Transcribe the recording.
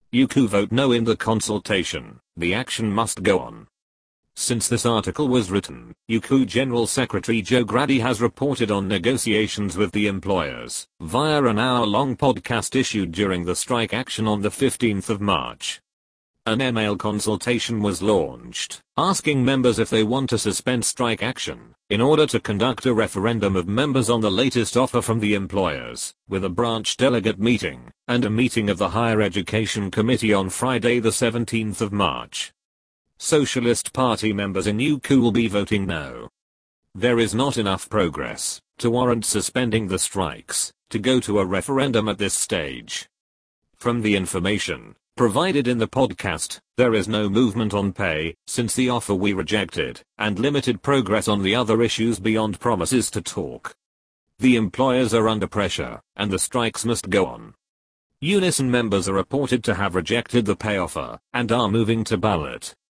UKU vote no in the consultation. The action must go on. Since this article was written, UKU General Secretary Joe Grady has reported on negotiations with the employers via an hour-long podcast issued during the strike action on the 15th of March. An email consultation was launched, asking members if they want to suspend strike action, in order to conduct a referendum of members on the latest offer from the employers, with a branch delegate meeting, and a meeting of the Higher Education Committee on Friday the 17th of March. Socialist Party members in UKU will be voting no. There is not enough progress to warrant suspending the strikes to go to a referendum at this stage. From the information provided in the podcast, there is no movement on pay since the offer we rejected, and limited progress on the other issues beyond promises to talk. The employers are under pressure, and the strikes must go on. Unison members are reported to have rejected the pay offer, and are moving to ballot